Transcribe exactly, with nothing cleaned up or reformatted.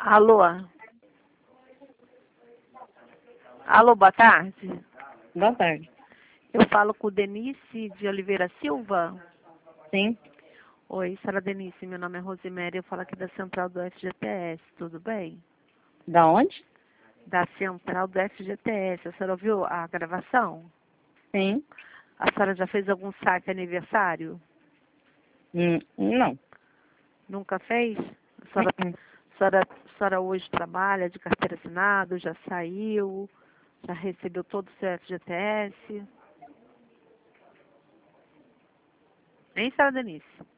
Alô? Alô, boa tarde. Boa tarde. Eu falo com Denise de Oliveira Silva. Sim, Oi, senhora Denise, meu nome é Rosiméria, eu falo aqui da Central do F G T S, tudo bem? da onde? Da Central do F G T S, a senhora ouviu a gravação? Sim. A senhora já fez algum saque aniversário? Hum, não. Nunca fez? A senhora, Hum, a senhora, a senhora hoje trabalha de carteira assinada, já saiu, já recebeu todo o seu F G T S? Hein, senhora Denise?